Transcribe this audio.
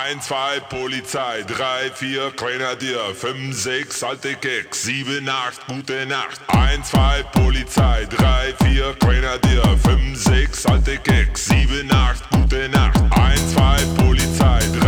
1, 2 Polizei, 3, 4 Grenadier, 5, 6 alte Keks, 7, 8 gute Nacht. 1, 2 Polizei, 3, 4 Grenadier, 5, 6 alte Keks, 7, 8 gute Nacht. 1, 2 Polizei,